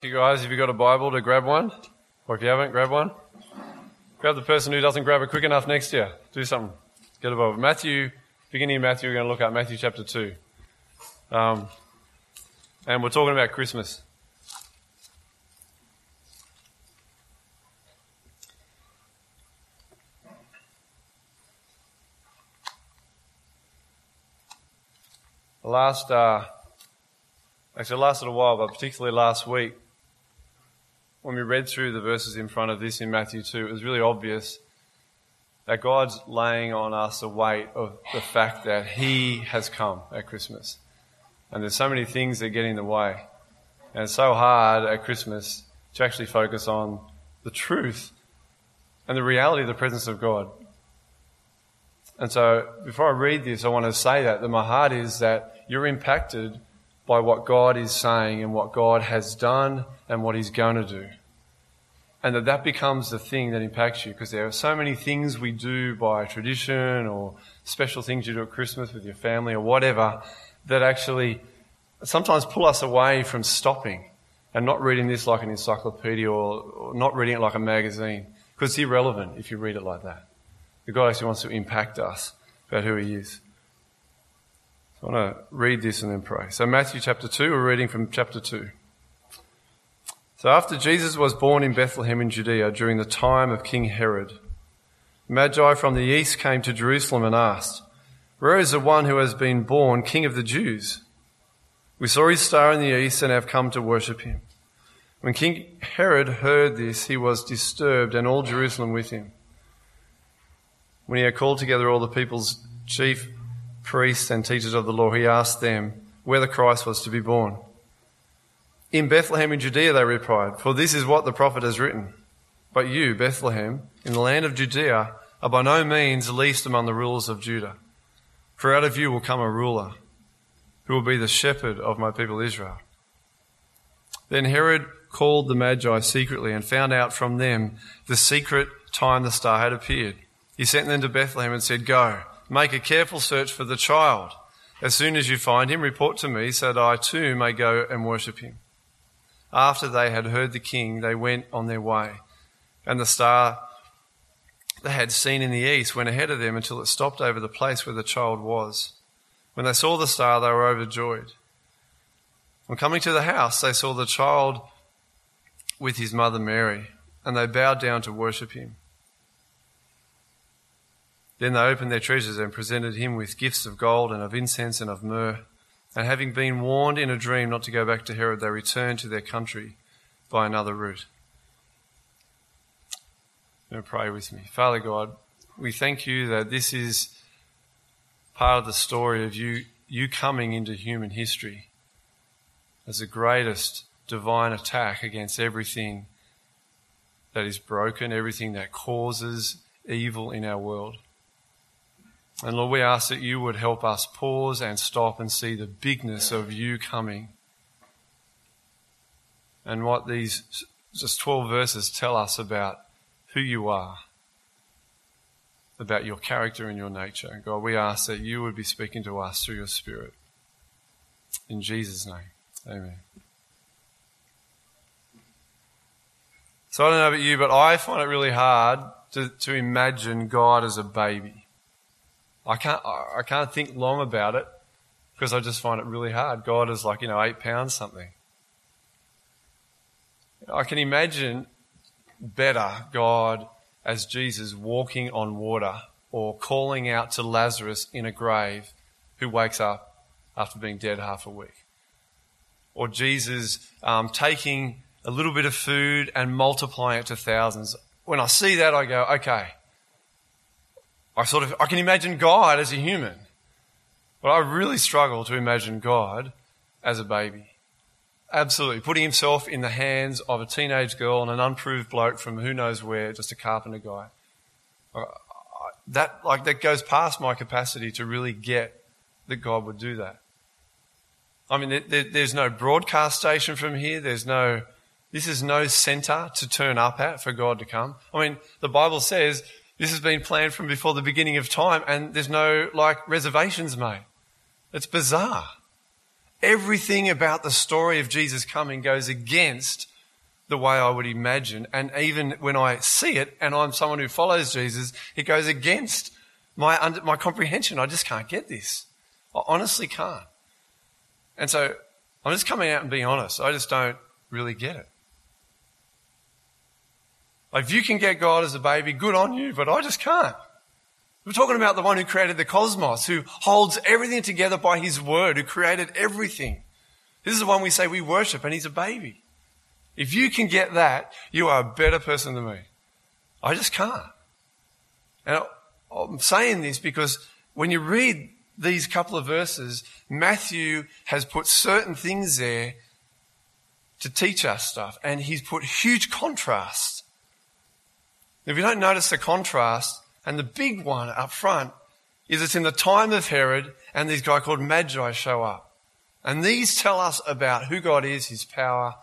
You guys, if you've got a Bible, to grab one. Or if you haven't, grab one. Grab the person who doesn't grab it quick enough next to you. Do something. Get a Bible. Beginning of Matthew, we're going to look at Matthew chapter 2. And we're talking about Christmas. It lasted a while, but particularly last week, when we read through the verses in front of this in Matthew 2, it was really obvious that God's laying on us a weight of the fact that He has come at Christmas. And there's so many things that get in the way. And it's so hard at Christmas to actually focus on the truth and the reality of the presence of God. And so before I read this, I want to say that my heart is that you're impacted by what God is saying and what God has done and what He's going to do. And that becomes the thing that impacts you, because there are so many things we do by tradition or special things you do at Christmas with your family or whatever that actually sometimes pull us away from stopping and not reading this like an encyclopedia or not reading it like a magazine, because it's irrelevant if you read it like that. But God actually wants to impact us about who He is. I want to read this and then pray. So Matthew chapter 2, we're reading from chapter 2. So after Jesus was born in Bethlehem in Judea during the time of King Herod, Magi from the east came to Jerusalem and asked, "Where is the one who has been born King of the Jews? We saw his star in the east and have come to worship him." When King Herod heard this, he was disturbed, and all Jerusalem with him. When he had called together all the people's chief priests and teachers of the law, he asked them where the Christ was to be born. "In Bethlehem in Judea," they replied, "for this is what the prophet has written. But you, Bethlehem, in the land of Judea, are by no means least among the rulers of Judah. For out of you will come a ruler who will be the shepherd of my people Israel." Then Herod called the Magi secretly and found out from them the secret time the star had appeared. He sent them to Bethlehem and said, "Go, make a careful search for the child. As soon as you find him, report to me so that I too may go and worship him." After they had heard the king, they went on their way, and the star they had seen in the east went ahead of them until it stopped over the place where the child was. When they saw the star, they were overjoyed. On coming to the house, they saw the child with his mother Mary, and they bowed down to worship him. Then they opened their treasures and presented him with gifts of gold and of incense and of myrrh. And having been warned in a dream not to go back to Herod, they returned to their country by another route. Now pray with me. Father God, we thank you that this is part of the story of you coming into human history as the greatest divine attack against everything that is broken, everything that causes evil in our world. And Lord, we ask that you would help us pause and stop and see the bigness of you coming and what these just 12 verses tell us about who you are, about your character and your nature. And God, we ask that you would be speaking to us through your Spirit. In Jesus' name, amen. So I don't know about you, but I find it really hard to imagine God as a baby. I can't think long about it because I just find it really hard. God is like, 8 pounds something. I can imagine better God as Jesus walking on water or calling out to Lazarus in a grave who wakes up after being dead half a week. Or Jesus taking a little bit of food and multiplying it to thousands. When I see that, I go, okay. I can imagine God as a human, but I really struggle to imagine God as a baby. Absolutely. Putting himself in the hands of a teenage girl and an unproved bloke from who knows where, just a carpenter guy. That goes past my capacity to really get that God would do that. I mean, there's no broadcast station from here. This is no centre to turn up at for God to come. I mean, the Bible says this has been planned from before the beginning of time, and there's no reservations made. It's bizarre. Everything about the story of Jesus coming goes against the way I would imagine. And even when I see it and I'm someone who follows Jesus, it goes against my comprehension. I just can't get this. I honestly can't. And so I'm just coming out and being honest. I just don't really get it. Like, if you can get God as a baby, good on you, but I just can't. We're talking about the one who created the cosmos, who holds everything together by his word, who created everything. This is the one we say we worship, and he's a baby. If you can get that, you are a better person than me. I just can't. And I'm saying this because when you read these couple of verses, Matthew has put certain things there to teach us stuff, and he's put huge contrasts. If you don't notice the contrast, and the big one up front is it's in the time of Herod, and these guy called Magi show up. And these tell us about who God is, his power.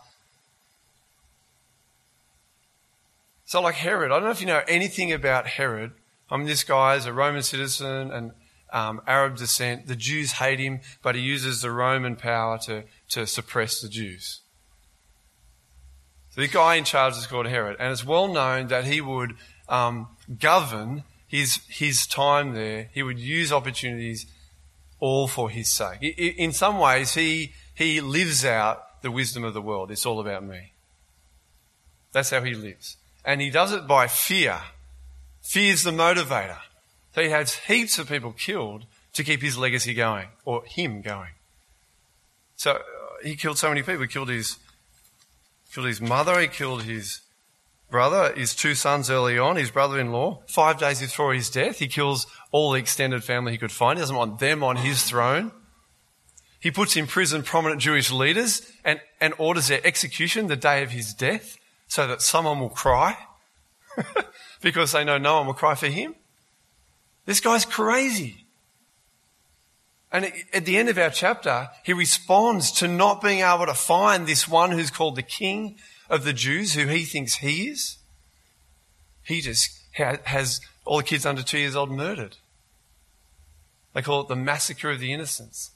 So like Herod, I don't know if you know anything about Herod. I mean, this guy is a Roman citizen and Arab descent. The Jews hate him, but he uses the Roman power to suppress the Jews. So the guy in charge is called Herod, and it's well known that he would govern his time there. He would use opportunities all for his sake. In some ways, he lives out the wisdom of the world. It's all about me. That's how he lives. And he does it by fear. Fear is the motivator. So he has heaps of people killed to keep his legacy going, or him going. So he killed so many people. He killed his mother, he killed his brother, his two sons early on, his brother-in-law. 5 days before his death, he kills all the extended family he could find. He doesn't want them on his throne. He puts in prison prominent Jewish leaders and orders their execution the day of his death so that someone will cry because they know no one will cry for him. This guy's crazy. And at the end of our chapter, he responds to not being able to find this one who's called the King of the Jews, who he thinks he is. He just has all the kids under 2 years old murdered. They call it the massacre of the innocents.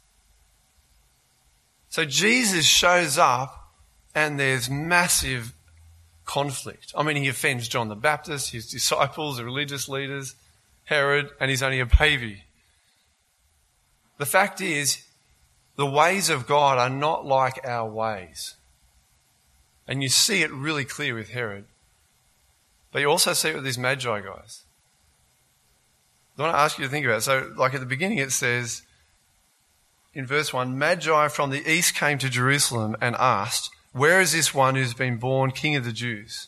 So Jesus shows up and there's massive conflict. I mean, he offends John the Baptist, his disciples, the religious leaders, Herod, and he's only a baby. The fact is, the ways of God are not like our ways. And you see it really clear with Herod. But you also see it with these Magi guys. I want to ask you to think about it. So, like at the beginning it says, in verse 1, Magi from the east came to Jerusalem and asked, "Where is this one who's been born King of the Jews?"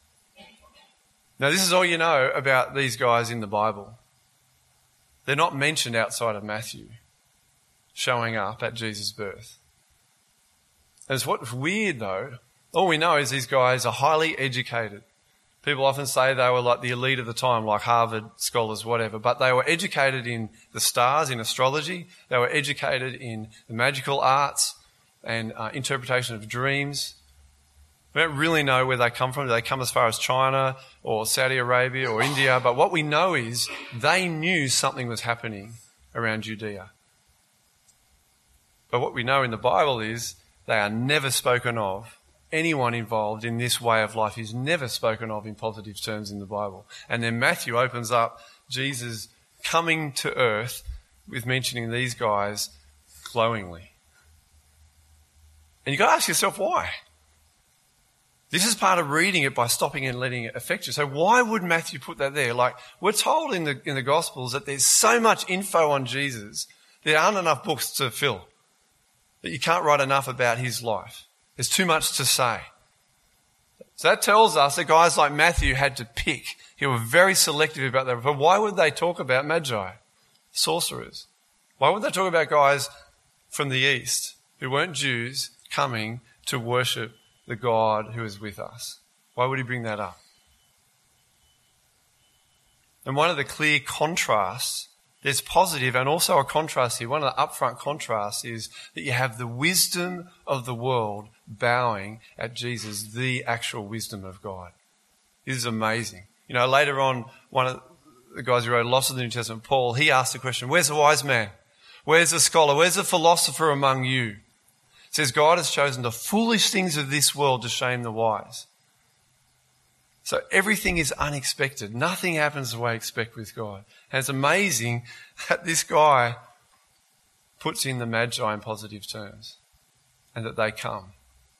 Now, this is all you know about these guys in the Bible. They're not mentioned outside of Matthew showing up at Jesus' birth. And it's what's weird, though. All we know is these guys are highly educated. People often say they were like the elite of the time, like Harvard scholars, whatever. But they were educated in the stars, in astrology. They were educated in the magical arts and interpretation of dreams. We don't really know where they come from. Do they come as far as China or Saudi Arabia or India? But what we know is they knew something was happening around Judea. But what we know in the Bible is they are never spoken of. Anyone involved in this way of life is never spoken of in positive terms in the Bible. And then Matthew opens up Jesus coming to earth with mentioning these guys glowingly. And you've got to ask yourself why. This is part of reading it by stopping and letting it affect you. So why would Matthew put that there? Like, we're told in the Gospels that there's so much info on Jesus, there aren't enough books to fill. That you can't write enough about his life. There's too much to say. So that tells us that guys like Matthew had to pick. He was very selective about that. But why would they talk about Magi, sorcerers? Why would they talk about guys from the east who weren't Jews coming to worship the God who is with us? Why would he bring that up? And one of the clear contrasts, there's positive and also a contrast here. One of the upfront contrasts is that you have the wisdom of the world bowing at Jesus, the actual wisdom of God. This is amazing. You know, later on, one of the guys who wrote lots of the New Testament, Paul, he asked the question, where's the wise man? Where's the scholar? Where's the philosopher among you? It says God has chosen the foolish things of this world to shame the wise. So everything is unexpected. Nothing happens the way I expect with God. And it's amazing that this guy puts in the Magi in positive terms and that they come.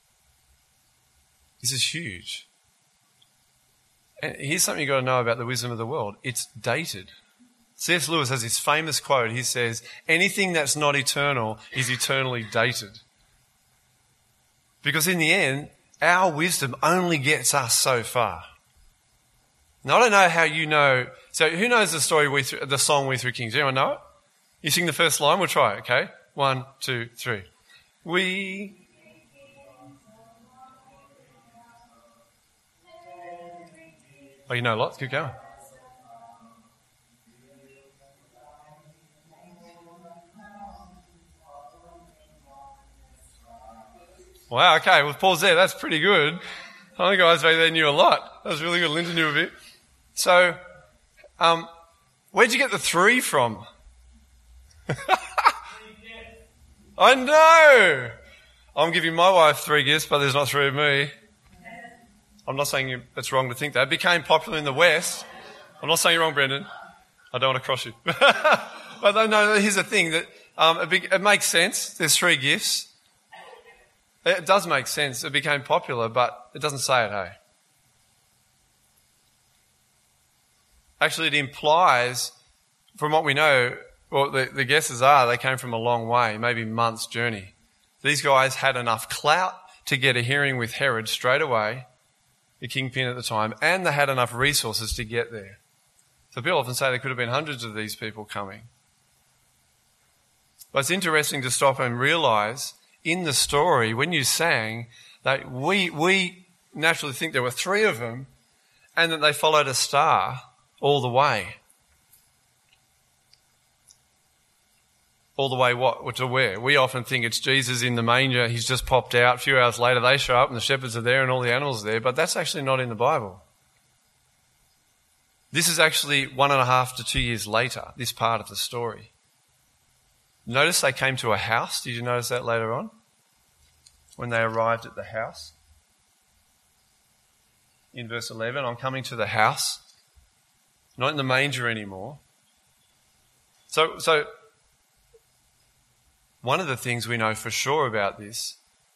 This is huge. And here's something you've got to know about the wisdom of the world. It's dated. C.S. Lewis has this famous quote. He says, anything that's not eternal is eternally dated. Because in the end, our wisdom only gets us so far. Now, I don't know how you know. So who knows the story, the song We Three Kings? Anyone know it? You sing the first line, we'll try it, okay? 1, 2, 3. We... Oh, you know lots. Keep going. Wow, okay, well, pause there. That's pretty good. I think guys back there knew a lot. That was really good. Linda knew a bit. So, where'd you get the 3 from? I know! I'm giving my wife 3 gifts, but there's not 3 of me. I'm not saying it's wrong to think that. It became popular in the West. I'm not saying you're wrong, Brendan. I don't want to cross you. But no, here's the thing. That it makes sense. There's 3 gifts. It does make sense. It became popular, but it doesn't say it, hey? Actually, it implies, from what we know, well, the guesses are they came from a long way, maybe months' journey. These guys had enough clout to get a hearing with Herod straight away, the kingpin at the time, and they had enough resources to get there. So people often say there could have been hundreds of these people coming. But it's interesting to stop and realise in the story, when you sang, that we naturally think there were 3 of them and that they followed a star all the way. All the way what? To where? We often think it's Jesus in the manger. He's just popped out. A few hours later, they show up and the shepherds are there and all the animals are there. But that's actually not in the Bible. This is actually 1.5 to 2 years later, this part of the story. Notice they came to a house. Did you notice that later on? When they arrived at the house. In verse 11, I'm coming to the house. Not in the manger anymore. So one of the things we know for sure about this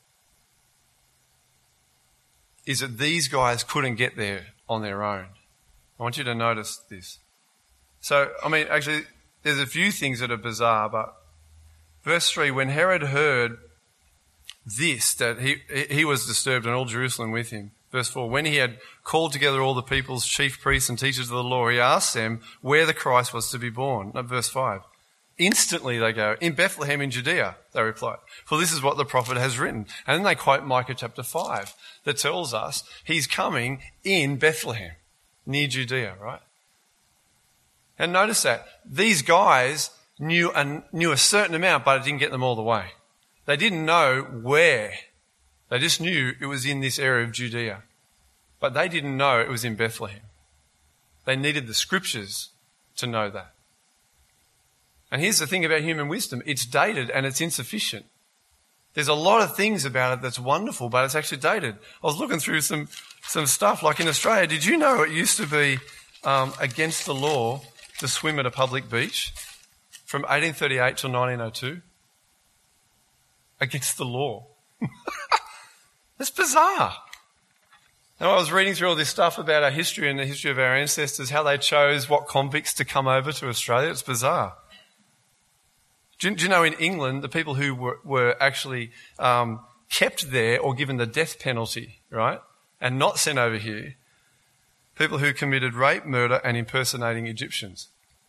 is that these guys couldn't get there on their own. I want you to notice this. So, actually, there's a few things that are bizarre, but verse 3, when Herod heard this, that he was disturbed and all Jerusalem with him. Verse 4, when he had called together all the people's chief priests and teachers of the law, he asked them where the Christ was to be born. No, verse 5. Instantly they go, in Bethlehem in Judea, they replied. For this is what the prophet has written. And then they quote Micah chapter 5 that tells us he's coming in Bethlehem, near Judea, right? And notice that these guys knew a certain amount, but it didn't get them all the way. They didn't know where. They just knew it was in this area of Judea. But they didn't know it was in Bethlehem. They needed the scriptures to know that. And here's the thing about human wisdom. It's dated and it's insufficient. There's a lot of things about it that's wonderful, but it's actually dated. I was looking through some stuff, like in Australia. Did you know it used to be against the law to swim at a public beach from 1838 till 1902? Against the law. That's bizarre. And I was reading through all this stuff about our history and the history of our ancestors, how they chose what convicts to come over to Australia. It's bizarre. Do you know in England, the people who were actually kept there or given the death penalty, right, and not sent over here, people who committed rape, murder and impersonating Egyptians.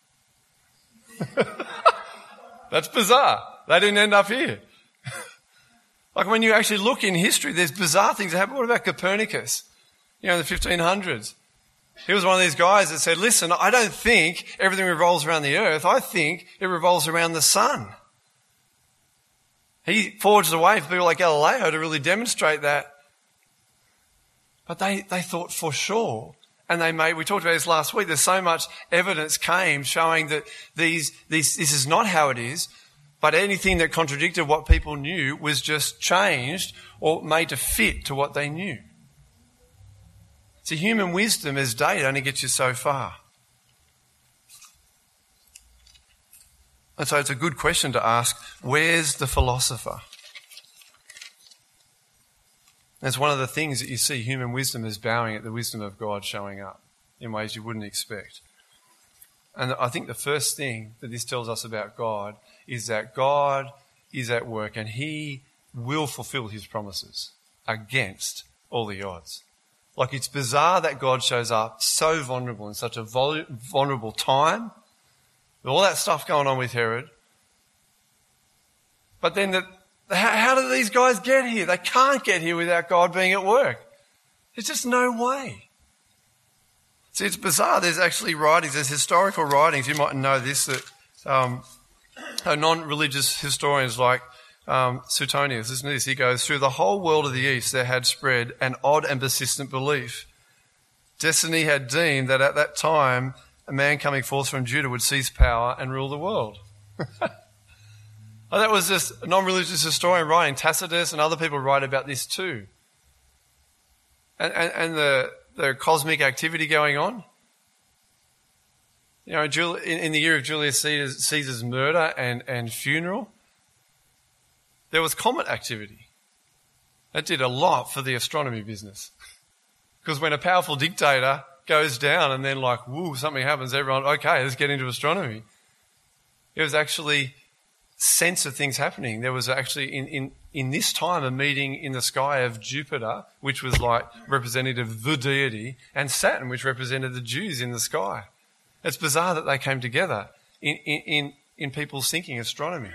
That's bizarre. They didn't end up here. Like when you actually look in history, there's bizarre things that happen. What about Copernicus? In the 1500s. He was one of these guys that said, listen, I don't think everything revolves around the earth. I think it revolves around the sun. He forged a way for people like Galileo to really demonstrate that. But they thought for sure. And we talked about this last week, there's so much evidence came showing that this is not how it is. But anything that contradicted what people knew was just changed or made to fit to what they knew. So human wisdom as data only gets you so far. And so it's a good question to ask, where's the philosopher? That's one of the things that you see human wisdom is bowing at the wisdom of God showing up in ways you wouldn't expect. And I think the first thing that this tells us about God is that God is at work and he will fulfill his promises against all the odds. Like, it's bizarre that God shows up so vulnerable in such a vulnerable time, with all that stuff going on with Herod. But then how do these guys get here? They can't get here without God being at work. There's just no way. See, it's bizarre. There's actually writings, there's historical writings, you might know this, that non-religious historians like Suetonius, listen to this, he goes, through the whole world of the East there had spread an odd and persistent belief. Destiny had deemed that at that time a man coming forth from Judah would seize power and rule the world. That was just a non-religious historian writing. Tacitus and other people write about this too. And the cosmic activity going on. You know, in the year of Julius Caesar's murder and funeral, there was comet activity. That did a lot for the astronomy business. Because when a powerful dictator goes down and then like, woo, something happens, everyone, okay, let's get into astronomy. It was actually sense of things happening. There was actually in this time a meeting in the sky of Jupiter, which was like representative of the deity, and Saturn, which represented the Jews in the sky. It's bizarre that they came together in people's thinking astronomy.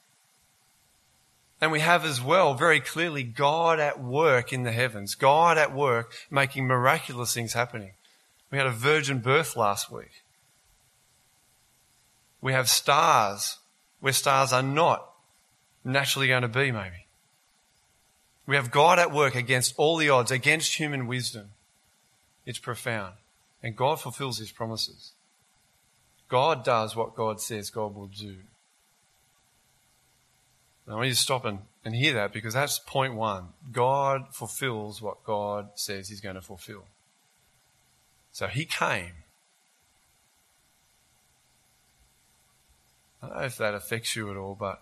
And we have as well, very clearly, God at work in the heavens, God at work making miraculous things happening. We had a virgin birth last week. We have stars where stars are not naturally going to be, maybe. We have God at work against all the odds, against human wisdom. It's profound. And God fulfills his promises. God does what God says God will do. Now, I want you to stop and hear that, because that's point one. God fulfills what God says he's going to fulfill. So he came. I don't know if that affects you at all, but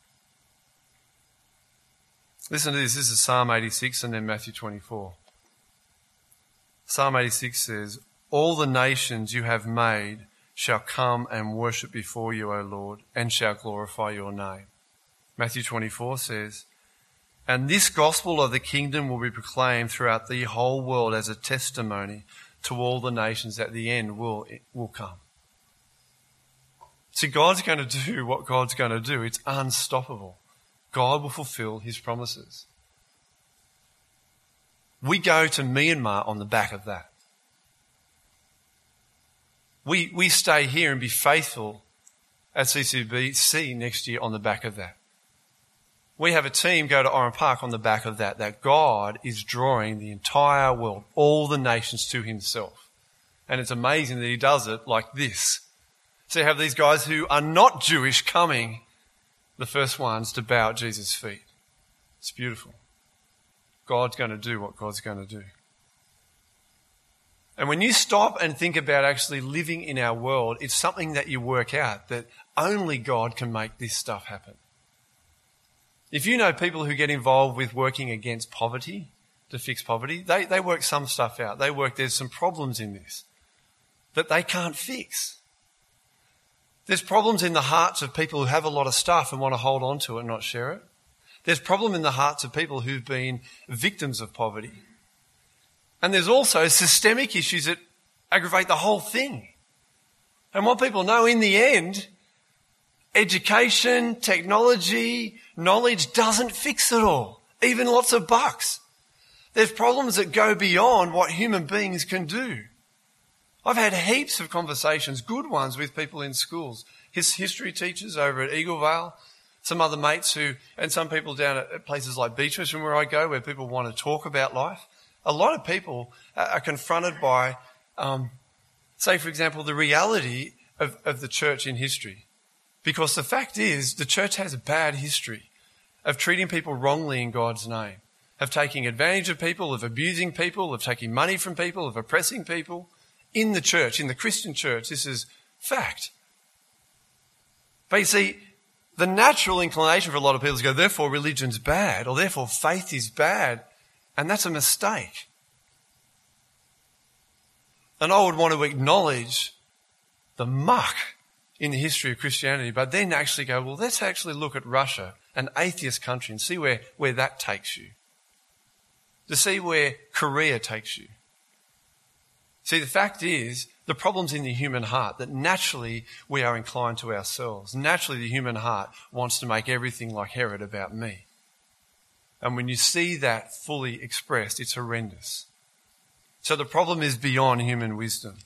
listen to this. This is Psalm 86 and then Matthew 24. Psalm 86 says, all the nations you have made shall come and worship before you, O Lord, and shall glorify your name. Matthew 24 says, and this gospel of the kingdom will be proclaimed throughout the whole world as a testimony to all the nations, that the end will come. See, God's going to do what God's going to do. It's unstoppable. God will fulfill his promises. We go to Myanmar on the back of that. We stay here and be faithful at CCBC next year on the back of that. We have a team go to Oran Park on the back of that God is drawing the entire world, all the nations to himself. And it's amazing that he does it like this. So you have these guys who are not Jewish coming, the first ones to bow at Jesus' feet. It's beautiful. God's going to do what God's going to do. And when you stop and think about actually living in our world, it's something that you work out, that only God can make this stuff happen. If you know people who get involved with working against poverty, to fix poverty, they work some stuff out. There's some problems in this that they can't fix. There's problems in the hearts of people who have a lot of stuff and want to hold on to it and not share it. There's problem in the hearts of people who've been victims of poverty. And there's also systemic issues that aggravate the whole thing. And what people know in the end, education, technology, knowledge doesn't fix it all. Even lots of bucks. There's problems that go beyond what human beings can do. I've had heaps of conversations, good ones, with people in schools. History teachers over at Eagle Vale, some other mates and some people down at places like Beatrice, from where I go, where people want to talk about life. A lot of people are confronted by, say, for example, the reality of the church in history. Because the fact is, the church has a bad history of treating people wrongly in God's name, of taking advantage of people, of abusing people, of taking money from people, of oppressing people in the church, in the Christian church. This is fact. But you see, the natural inclination for a lot of people is to go, therefore religion's bad, or therefore faith is bad, and that's a mistake. And I would want to acknowledge the muck in the history of Christianity, but then actually go, well, let's actually look at Russia, an atheist country, and see where that takes you. To see where Korea takes you. See, the fact is, the problem's in the human heart, that naturally we are inclined to ourselves. Naturally the human heart wants to make everything like Herod about me. And when you see that fully expressed, it's horrendous. So the problem is beyond human wisdom.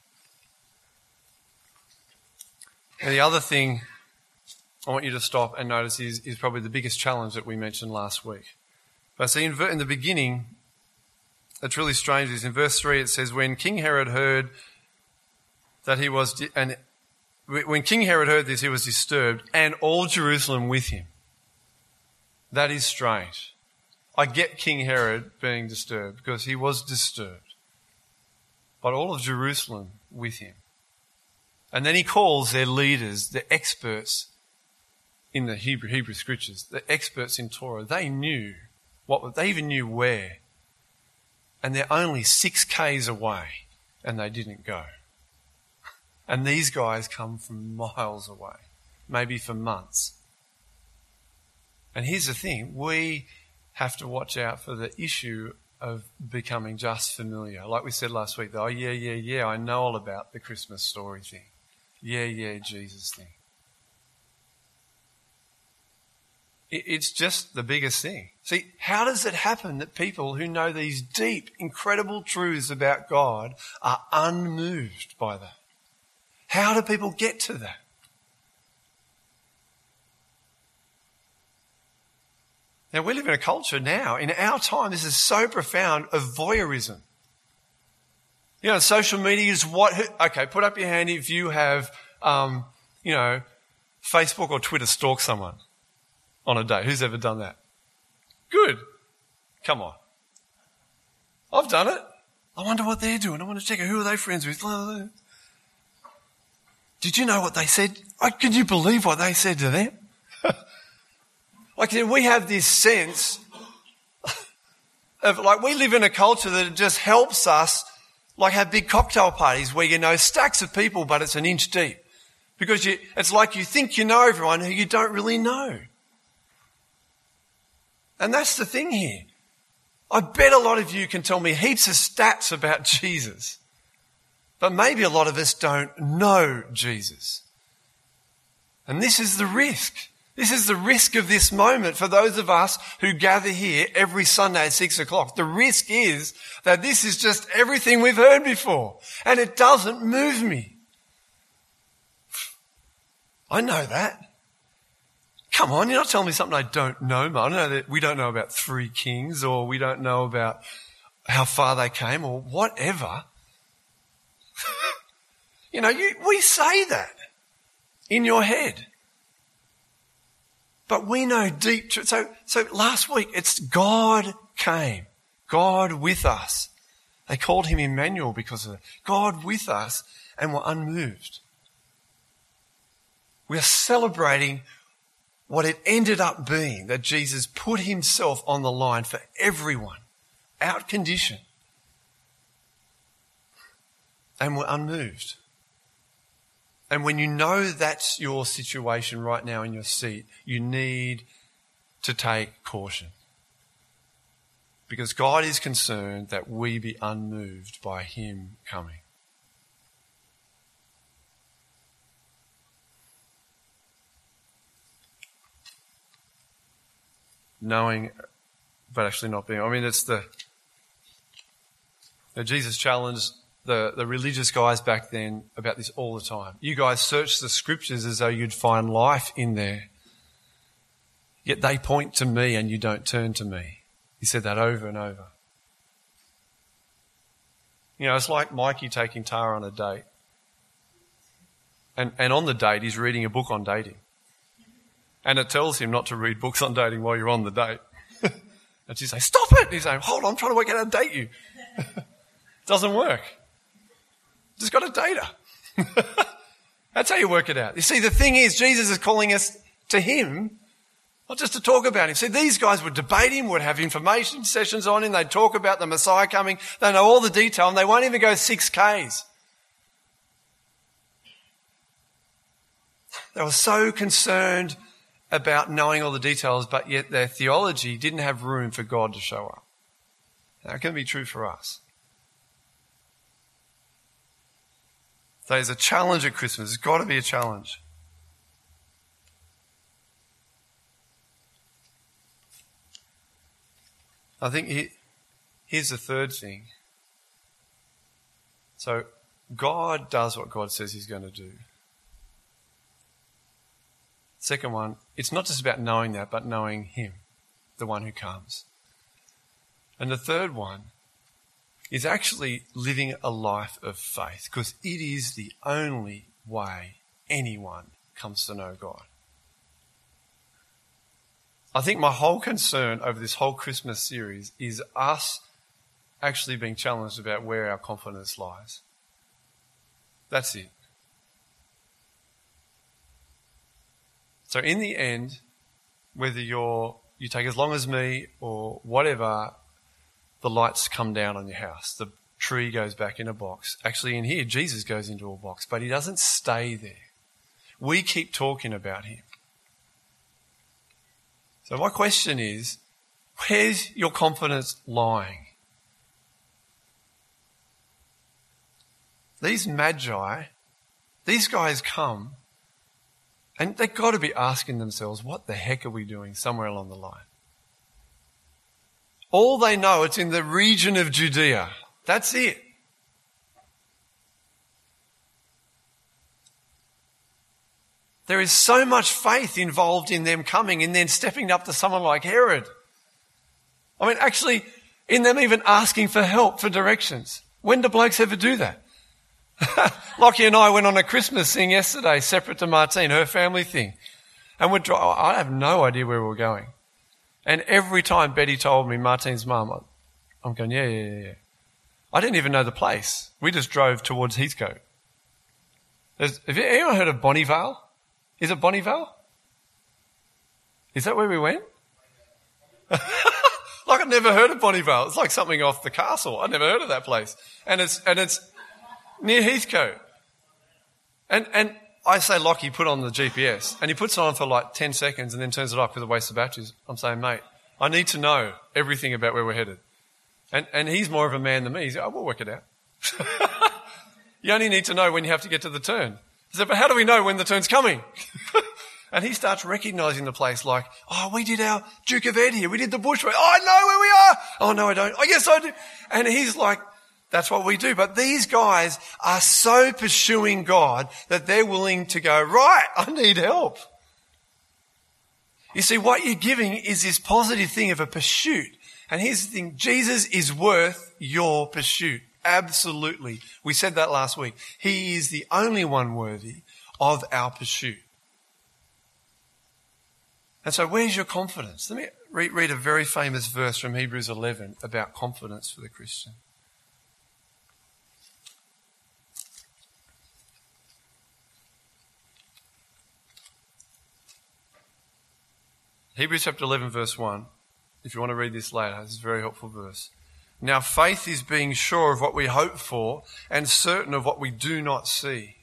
And the other thing I want you to stop and notice is probably the biggest challenge that we mentioned last week. But see, in the beginning, it's really strange. Is in verse 3 it says, when King Herod heard that he was, and when King Herod heard this, he was disturbed, and all Jerusalem with him. That is strange. I get King Herod being disturbed because he was disturbed. But all of Jerusalem with him. And then he calls their leaders, the experts in the Hebrew scriptures, the experts in Torah. They knew they even knew where. And they're only 6 k's away, and they didn't go. And these guys come from miles away, maybe for months. And here's the thing, we have to watch out for the issue of becoming just familiar. Like we said last week, though, yeah, I know all about the Christmas story thing. Yeah, Jesus thing. It's just the biggest thing. See, how does it happen that people who know these deep, incredible truths about God are unmoved by that? How do people get to that? Now, we live in a culture now, in our time, this is so profound, of voyeurism. You know, social media is okay, put up your hand if you have, Facebook or Twitter stalk someone on a date. Who's ever done that? Good. Come on. I've done it. I wonder what they're doing. I want to check out who are they friends with. Did you know what they said? Could you believe what they said to them? We have this sense of, we live in a culture that just helps us, have big cocktail parties where you know stacks of people, but it's an inch deep. Because it's like you think you know everyone who you don't really know. And that's the thing here. I bet a lot of you can tell me heaps of stats about Jesus. But maybe a lot of us don't know Jesus. And this is the risk. This is the risk of this moment for those of us who gather here every Sunday at 6 o'clock. The risk is that this is just everything we've heard before. And it doesn't move me. I know that. Come on, you're not telling me something I don't know. I know that we don't know about 3 kings, or we don't know about how far they came, or whatever. We say that in your head. But we know deep truth. So last week, it's God came. God with us. They called him Emmanuel because of it. God with us, and we're unmoved. We are celebrating what it ended up being, that Jesus put himself on the line for everyone, out condition. And we're unmoved. And when you know that's your situation right now in your seat, you need to take caution. Because God is concerned that we be unmoved by him coming. Knowing, but actually not being. It's Jesus challenged the religious guys back then about this all the time. You guys search the scriptures as though you'd find life in there. Yet they point to me and you don't turn to me. He said that over and over. It's like Mikey taking Tara on a date. And on the date, he's reading a book on dating. And it tells him not to read books on dating while you're on the date. And she's saying, stop it! And he's saying, hold on, I'm trying to work out how to date you. Doesn't work. Just got to date her. That's how you work it out. You see, the thing is, Jesus is calling us to him, not just to talk about him. See, these guys would debate him, would have information sessions on him, they'd talk about the Messiah coming, they know all the detail, and they won't even go 6Ks. They were so concerned about knowing all the details, but yet their theology didn't have room for God to show up. That can be true for us. So there's a challenge at Christmas. There's got to be a challenge. I think here's the third thing. So God does what God says he's going to do. Second one, it's not just about knowing that, but knowing him, the one who comes. And the third one is actually living a life of faith, because it is the only way anyone comes to know God. I think my whole concern over this whole Christmas series is us actually being challenged about where our confidence lies. That's it. So in the end, whether you take as long as me or whatever, the lights come down on your house. The tree goes back in a box. Actually, in here, Jesus goes into a box, but he doesn't stay there. We keep talking about him. So my question is, where's your confidence lying? These magi, these guys come, and they've got to be asking themselves, what the heck are we doing somewhere along the line? All they know, it's in the region of Judea. That's it. There is so much faith involved in them coming and then stepping up to someone like Herod. I mean, actually, in them even asking for help, for directions. When do blokes ever do that? Lockie and I went on a Christmas thing yesterday, separate to Martine, her family thing. And I have no idea where we were going. And every time Betty told me, Martine's mum, I'm going, yeah. I didn't even know the place. We just drove towards Heathcote. Have you anyone heard of Bonnievale? Is it Bonnievale? Is that where we went? Like I'd never heard of Bonnievale. It's like something off the castle. I'd never heard of that place. And it's near Heathcote. And I say, Lockie, put on the GPS. And he puts it on for like 10 seconds and then turns it off with a waste of batteries. I'm saying, mate, I need to know everything about where we're headed. And he's more of a man than me. He's like, oh, we'll work it out. You only need to know when you have to get to the turn. I said, but how do we know when the turn's coming? And he starts recognising the place like, oh, we did our Duke of Ed here. We did the bushwalk. Oh, I know where we are. Oh, no, I don't. Oh, yes, I do. And he's like, that's what we do. But these guys are so pursuing God that they're willing to go, right, I need help. You see, what you're giving is this positive thing of a pursuit. And here's the thing, Jesus is worth your pursuit. Absolutely. We said that last week. He is the only one worthy of our pursuit. And so where's your confidence? Let me read a very famous verse from Hebrews 11 about confidence for the Christian. Hebrews chapter 11 verse 1. If you want to read this later, this is a very helpful verse. Now faith is being sure of what we hope for and certain of what we do not see.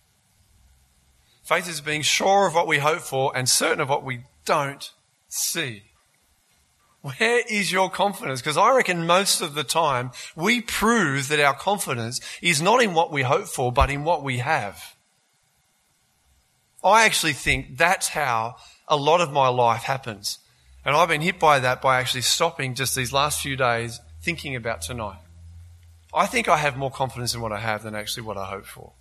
Faith is being sure of what we hope for and certain of what we don't see. Where is your confidence? Because I reckon most of the time we prove that our confidence is not in what we hope for, but in what we have. I actually think that's how a lot of my life happens. And I've been hit by that by actually stopping just these last few days thinking about tonight. I think I have more confidence in what I have than actually what I hope for.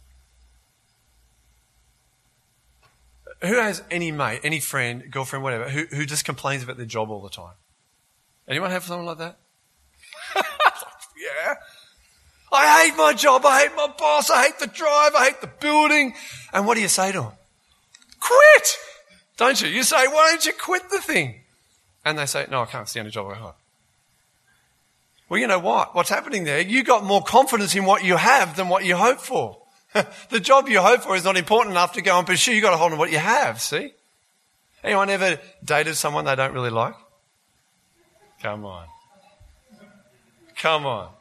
Who has any mate, any friend, girlfriend, whatever, who just complains about their job all the time? Anyone have someone like that? Yeah. I hate my job. I hate my boss. I hate the drive. I hate the building. And what do you say to them? Quit! Don't you? You say, why don't you quit the thing? And they say, no, I can't stand a job I hate. Well, you know what? What's happening there? You got more confidence in what you have than what you hope for. The job you hope for is not important enough to go and pursue. You got to hold on to what you have, see? Anyone ever dated someone they don't really like? Come on. Come on.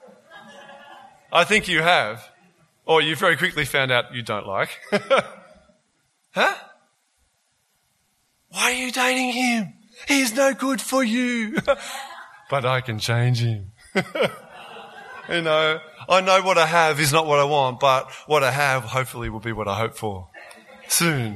I think you have. Or you very quickly found out you don't like. Huh? Why are you dating him? He's no good for you. But I can change him. You know, I know what I have is not what I want, but what I have hopefully will be what I hope for soon.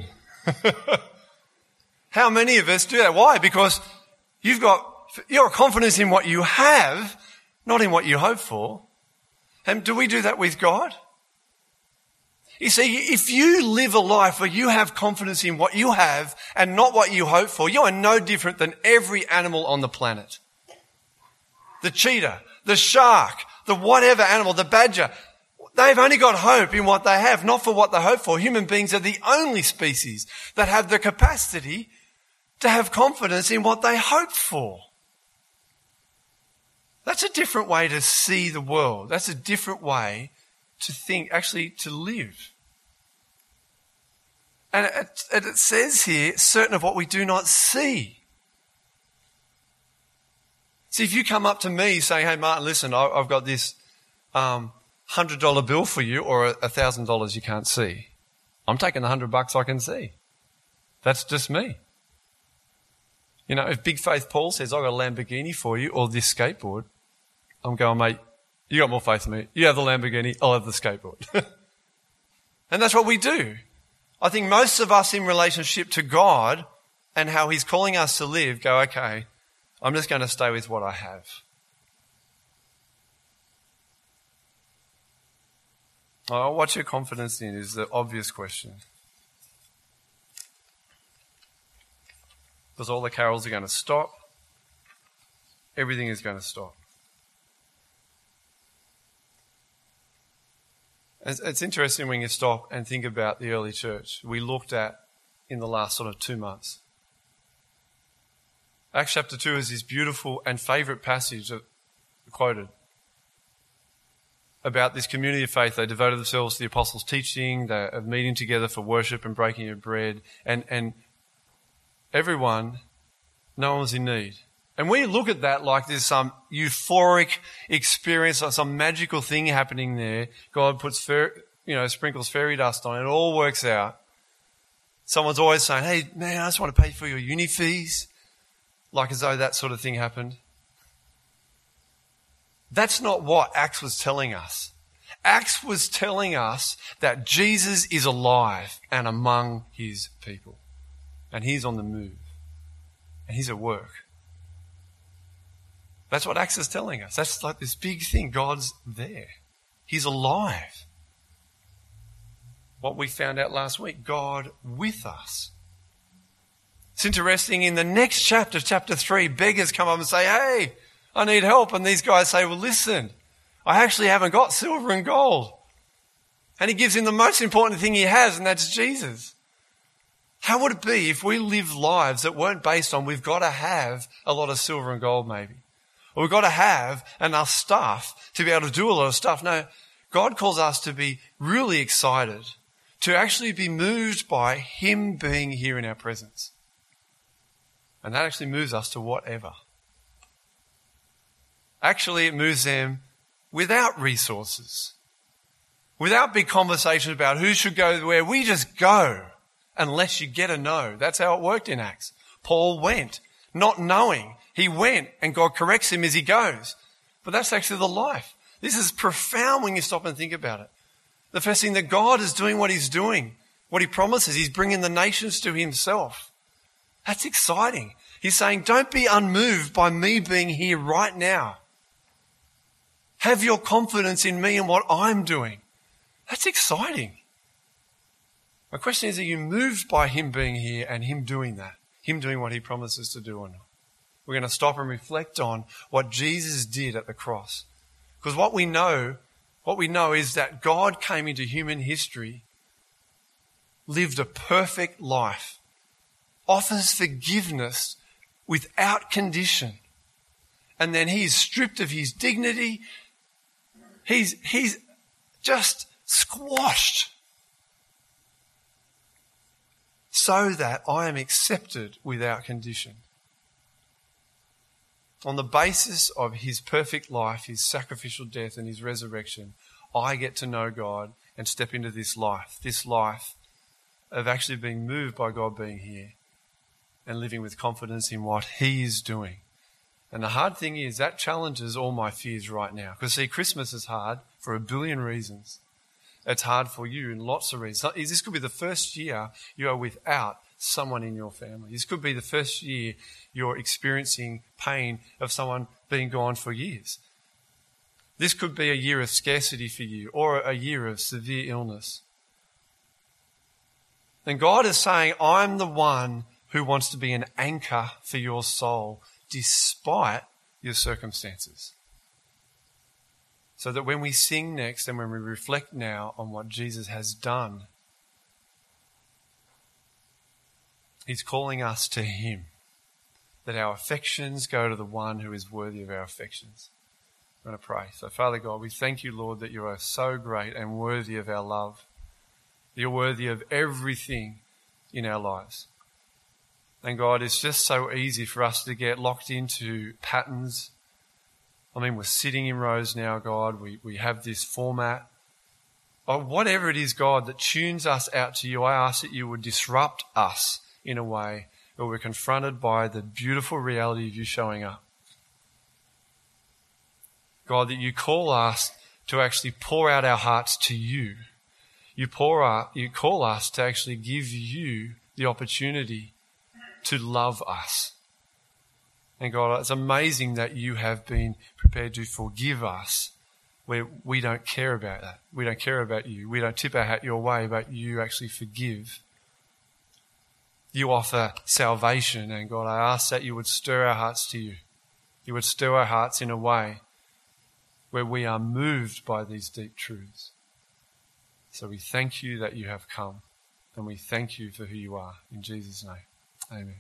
How many of us do that? Why? Because you've got your confidence in what you have, not in what you hope for. And do we do that with God? You see, if you live a life where you have confidence in what you have and not what you hope for, you are no different than every animal on the planet. The cheetah, the shark, the whatever animal, the badger, they've only got hope in what they have, not for what they hope for. Human beings are the only species that have the capacity to have confidence in what they hope for. That's a different way to see the world. That's a different way to think, actually to live. And it says here, certain of what we do not see. See, if you come up to me saying, hey, Martin, listen, I've got this $100 bill for you or $1,000 you can't see. I'm taking the $100 I can see. That's just me. You know, if Big Faith Paul says, I've got a Lamborghini for you or this skateboard, I'm going, mate, you got more faith than me. You have the Lamborghini, I'll have the skateboard. And that's what we do. I think most of us in relationship to God and how he's calling us to live go, okay, I'm just going to stay with what I have. Oh, what's your confidence in is the obvious question. Because all the carols are going to stop. Everything is going to stop. It's interesting when you stop and think about the early church we looked at in the last sort of 2 months. Acts chapter 2 is this beautiful and favourite passage quoted about this community of faith. They devoted themselves to the apostles' teaching, of meeting together for worship and breaking of bread, and everyone, no one was in need. And we look at that like there's some euphoric experience, like some magical thing happening there. God puts, sprinkles fairy dust on it. It all works out. Someone's always saying, hey, man, I just want to pay for your uni fees. Like as though that sort of thing happened. That's not what Acts was telling us. Acts was telling us that Jesus is alive and among his people. And he's on the move. And he's at work. That's what Acts is telling us. That's like this big thing. God's there. He's alive. What we found out last week, God with us. It's interesting, in the next chapter, chapter 3, beggars come up and say, hey, I need help. And these guys say, well, listen, I actually haven't got silver and gold. And he gives him the most important thing he has, and that's Jesus. How would it be if we lived lives that weren't based on we've got to have a lot of silver and gold maybe? Or we've got to have enough stuff to be able to do a lot of stuff. No, God calls us to be really excited, to actually be moved by him being here in our presence. And that actually moves us to whatever. Actually, it moves them without resources, without big conversations about who should go where. We just go unless you get a no. That's how it worked in Acts. Paul went, not knowing. He went and God corrects him as he goes. But that's actually the life. This is profound when you stop and think about it. The first thing that God is doing what he's doing, what he promises, he's bringing the nations to himself. That's exciting. He's saying, don't be unmoved by me being here right now. Have your confidence in me and what I'm doing. That's exciting. My question is, are you moved by him being here and him doing that? Him doing what he promises to do or not? We're going to stop and reflect on what Jesus did at the cross. Because what we know What we know is that God came into human history, lived a perfect life, offers forgiveness without condition, and then he is stripped of his dignity. He's just squashed so that I am accepted without condition. On the basis of his perfect life, his sacrificial death and his resurrection, I get to know God and step into this life of actually being moved by God being here and living with confidence in what he is doing. And the hard thing is that challenges all my fears right now. Because see, Christmas is hard for a billion reasons. It's hard for you in lots of reasons. This could be the first year you are without someone in your family. This could be the first year you're experiencing pain of someone being gone for years. This could be a year of scarcity for you or a year of severe illness. And God is saying, I'm the one who wants to be an anchor for your soul despite your circumstances. So that when we sing next and when we reflect now on what Jesus has done, he's calling us to him, that our affections go to the one who is worthy of our affections. I'm going to pray. So Father God, we thank you, Lord, that you are so great and worthy of our love. You're worthy of everything in our lives. And God, it's just so easy for us to get locked into patterns. I mean, we're sitting in rows now, God. We have this format. Or whatever it is, God, that tunes us out to you, I ask that you would disrupt us in a way where we're confronted by the beautiful reality of you showing up. God, that you call us to actually pour out our hearts to you. You call us to actually give you the opportunity to love us. And God, it's amazing that you have been prepared to forgive us where we don't care about that. We don't care about you. We don't tip our hat your way, but you actually forgive. You offer salvation. And God, I ask that you would stir our hearts to you. You would stir our hearts in a way where we are moved by these deep truths. So we thank you that you have come, and we thank you for who you are. In Jesus' name, amen.